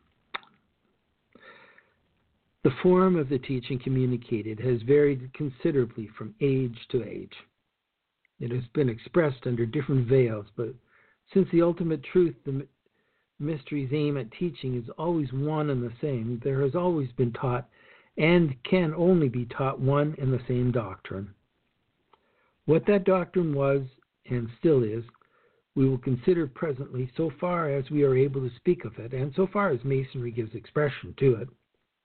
the form of the teaching communicated has varied considerably from age to age. It has been expressed under different veils, but Since the ultimate truth, the mysteries aim at teaching, is always one and the same, there has always been taught and can only be taught one and the same doctrine. What that doctrine was and still is, we will consider presently so far as we are able to speak of it, and so far as Masonry gives expression to it.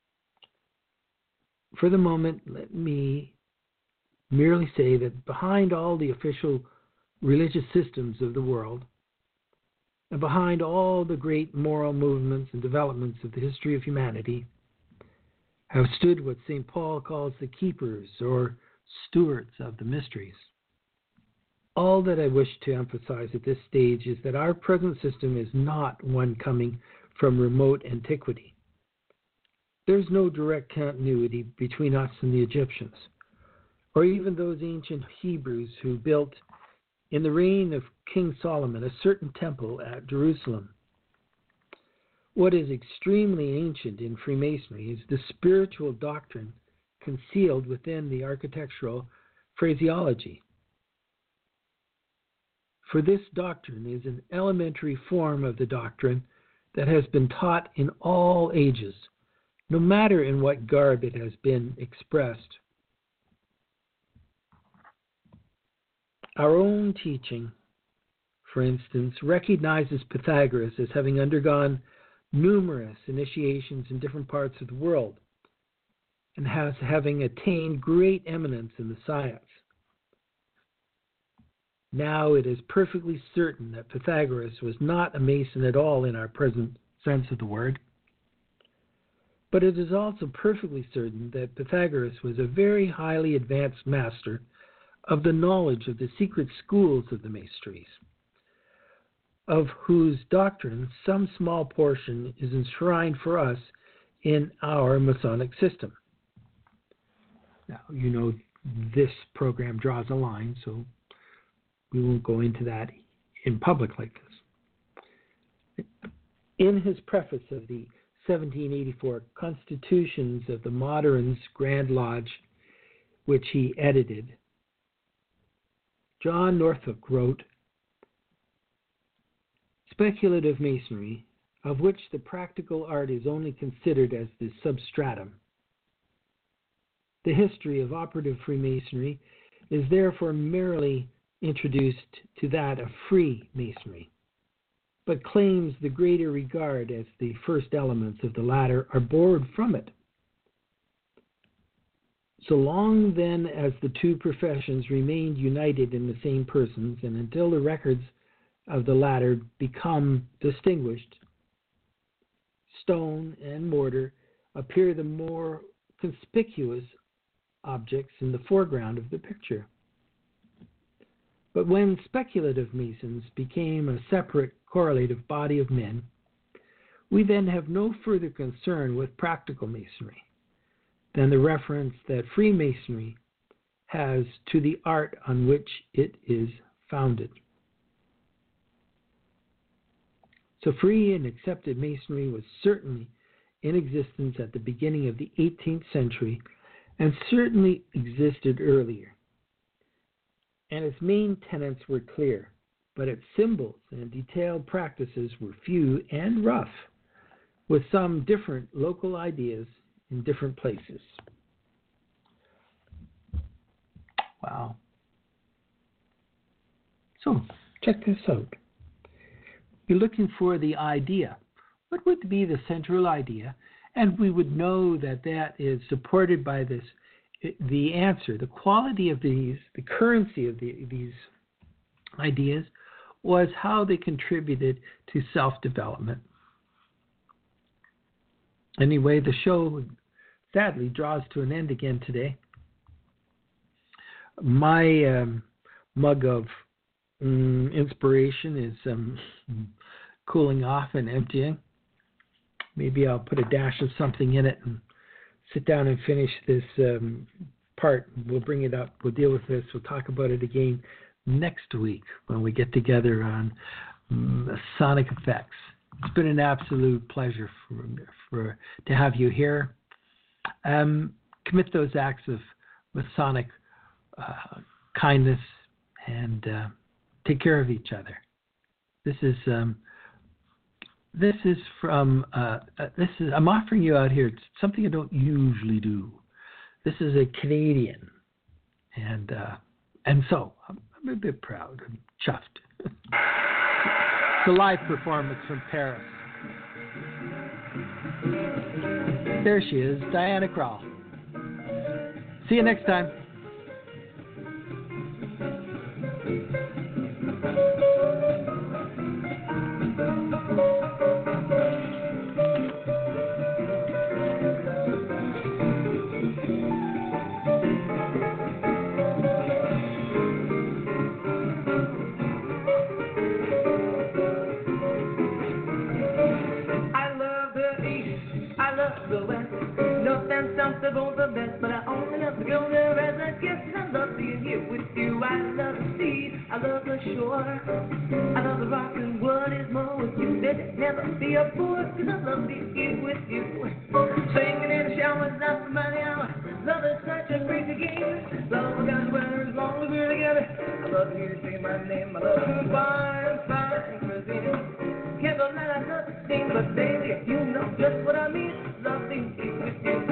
For the moment, let me merely say that behind all the official religious systems of the world, and behind all the great moral movements and developments of the history of humanity, have stood what St. Paul calls the keepers or stewards of the mysteries. All that I wish to emphasize at this stage is that our present system is not one coming from remote antiquity. There's no direct continuity between us and the Egyptians, or even those ancient Hebrews who built, in the reign of King Solomon, a certain temple at Jerusalem. What is extremely ancient in Freemasonry is the spiritual doctrine concealed within the architectural phraseology. For this doctrine is an elementary form of the doctrine that has been taught in all ages, no matter in what garb it has been expressed. Our own teaching, for instance, recognizes Pythagoras as having undergone numerous initiations in different parts of the world and as having attained great eminence in the science. Now it is perfectly certain that Pythagoras was not a Mason at all in our present sense of the word, but it is also perfectly certain that Pythagoras was a very highly advanced master of the knowledge of the secret schools of the mysteries, of whose doctrine some small portion is enshrined for us in our Masonic system. Now, you know, this program draws a line, so we won't go into that in public like this. In his preface of the 1784 Constitutions of the Moderns Grand Lodge, which he edited, John Norfolk wrote, "Speculative Masonry, of which the practical art is only considered as the substratum. The history of operative Freemasonry is therefore merely introduced to that of free Masonry, but claims the greater regard as the first elements of the latter are borrowed from it. So long then as the two professions remained united in the same persons, and until the records of the latter become distinguished, stone and mortar appear the more conspicuous objects in the foreground of the picture. But when speculative Masons became a separate correlative body of men, we then have no further concern with practical Masonry than the reference that Freemasonry has to the art on which it is founded. So free and accepted Masonry was certainly in existence at the beginning of the 18th century and certainly existed earlier. And its main tenets were clear, but its symbols and detailed practices were few and rough, with some different local ideas in different places." Wow. So, check this out. You're looking for the idea. What would be the central idea? And we would know that that is supported by this, the answer, the quality of these, the currency of these ideas was how they contributed to self-development. Anyway, the show sadly draws to an end again today. My mug of inspiration is cooling off and emptying. Maybe I'll put a dash of something in it and sit down and finish this part. We'll bring it up. We'll deal with this. We'll talk about it again next week when we get together on Masonic Effects. It's been an absolute pleasure to have you here. Commit those acts of Masonic kindness and take care of each other. This is from I'm offering you out here. It's something I don't usually do. This is a Canadian, and so I'm a bit proud and chuffed. It's a live performance from Paris. There she is, Diana Krall. See you next time. Both the best, but I only love to go there as a guest. I love being here with you. I love the sea, I love the shore, I love the rock and what is more with you. There'd never be a bore, 'cause I love being here with you. Singing in the shower, not by the hour. Love is such a crazy game. Love got where as long as we're together. I love you to say my name. I love you fine, fine, cuisine. Candlelight, I love to sing, but baby, you know just what I mean. Love being here with you.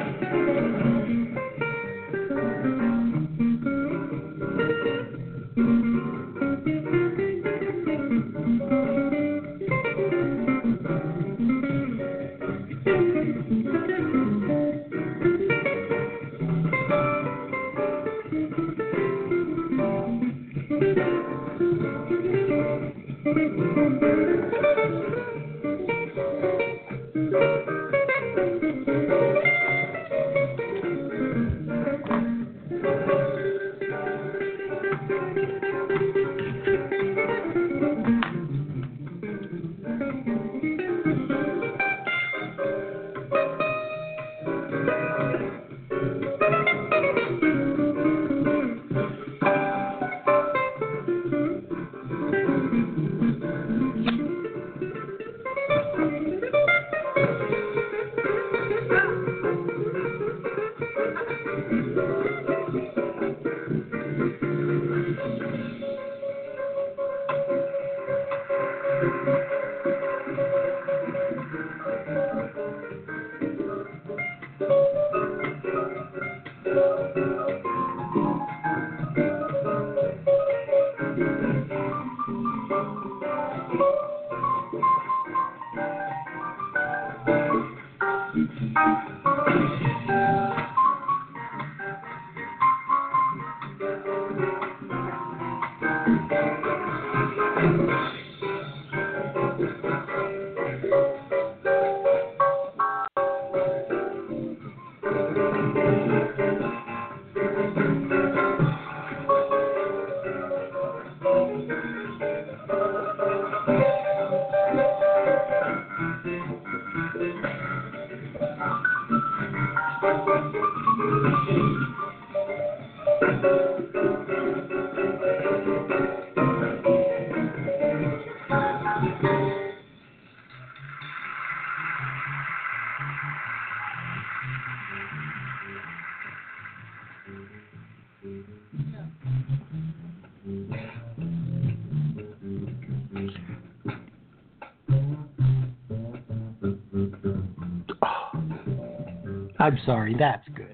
I'm sorry, that's good.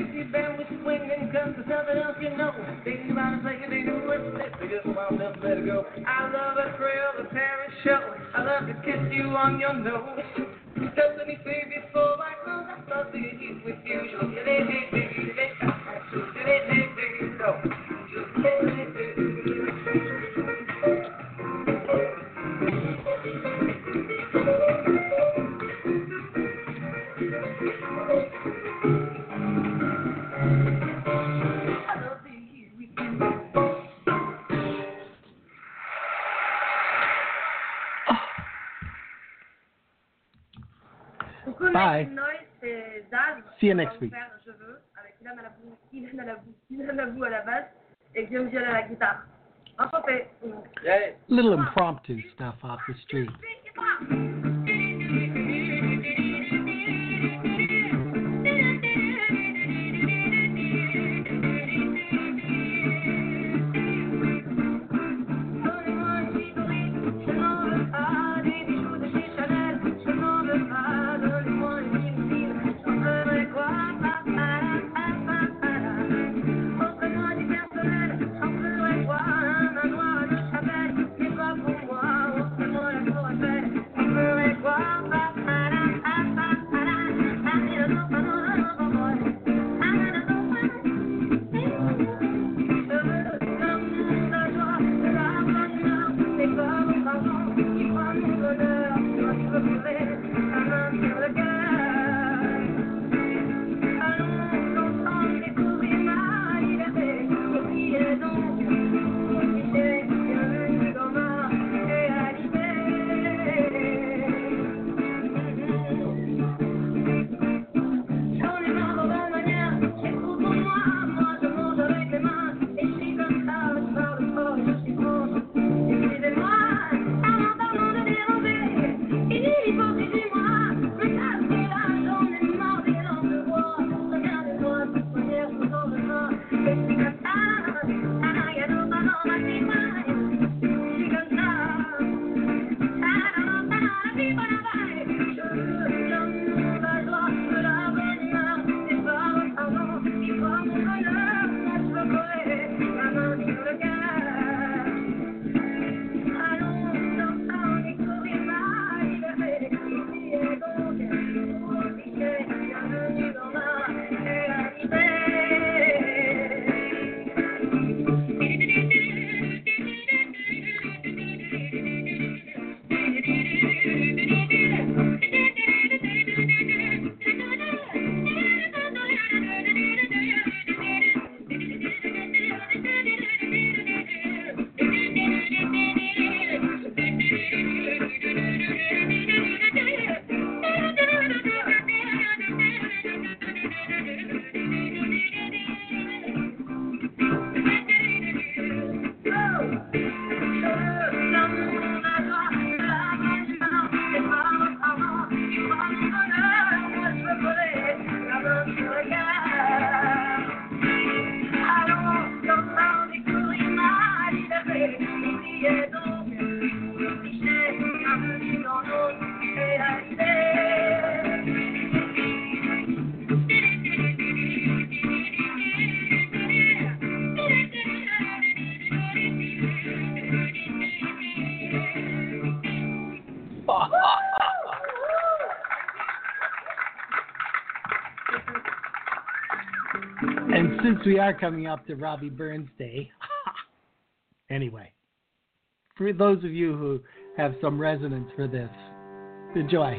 Dixie band was swinging, cause there's nothing else you know. Thinking about a play, they knew what to say, they just wound up, let it go. I love a thrill, the Paris show. I love to kiss you on your nose. Just let me say before I close, I love to eat with you. Bye. See you next week. Avec Ilan Alabou à la basse et Guillaume Viol à la guitare. Enchanté. Little impromptu stuff off the street. And since we are coming up to Robbie Burns Day, anyway, for those of you who have some resonance for this, enjoy.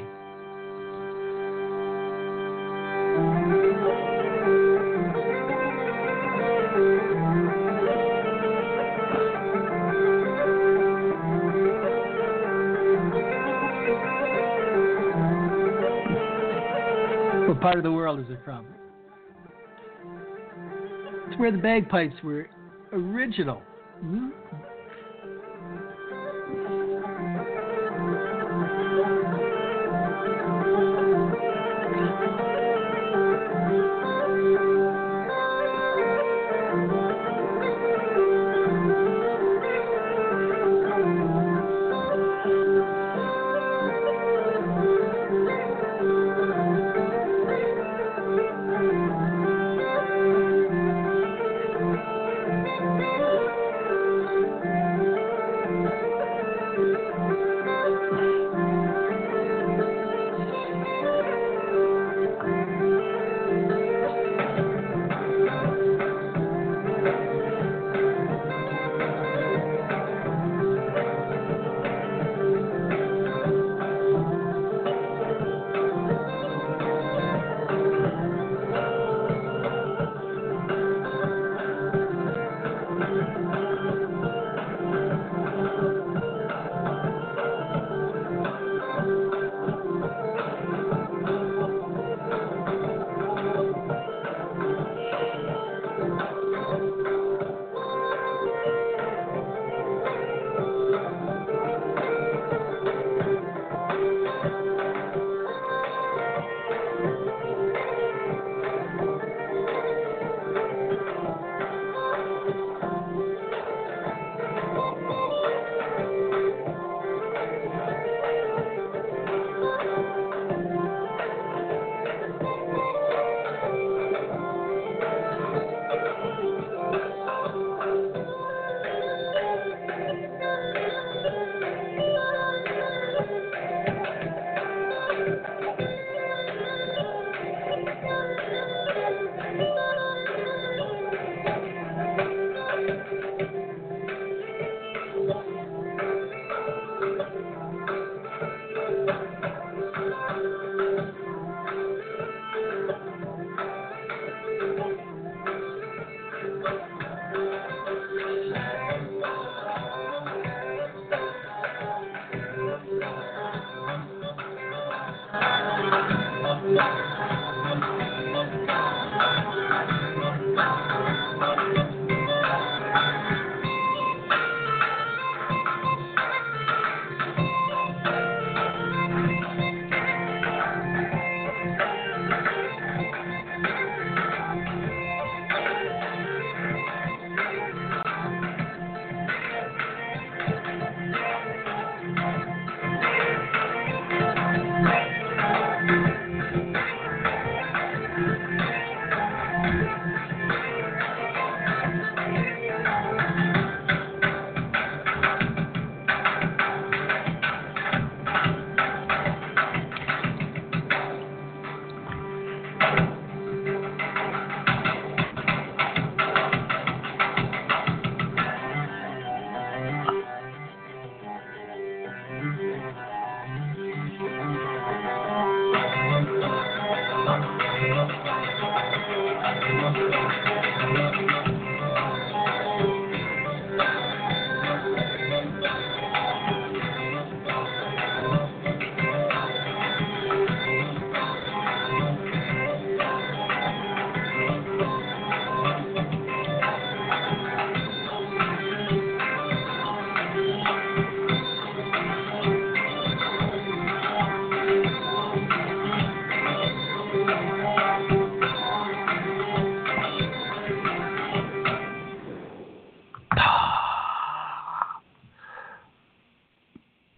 What part of the world is it from? It's where the bagpipes were original. Mm-hmm.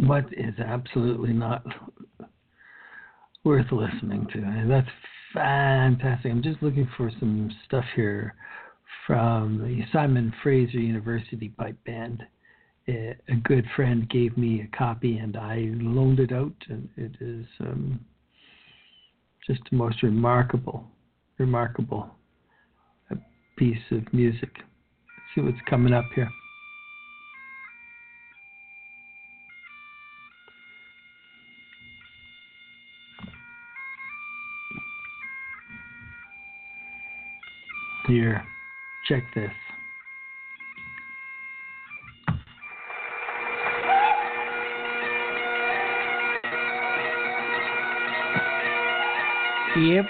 what is absolutely not worth listening to. And that's fantastic. I'm just looking for some stuff here from the Simon Fraser University Pipe Band. A good friend gave me a copy and I loaned it out, and it is just the most remarkable piece of music. Let's see what's coming up here. Here, check this. Yep.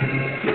Thank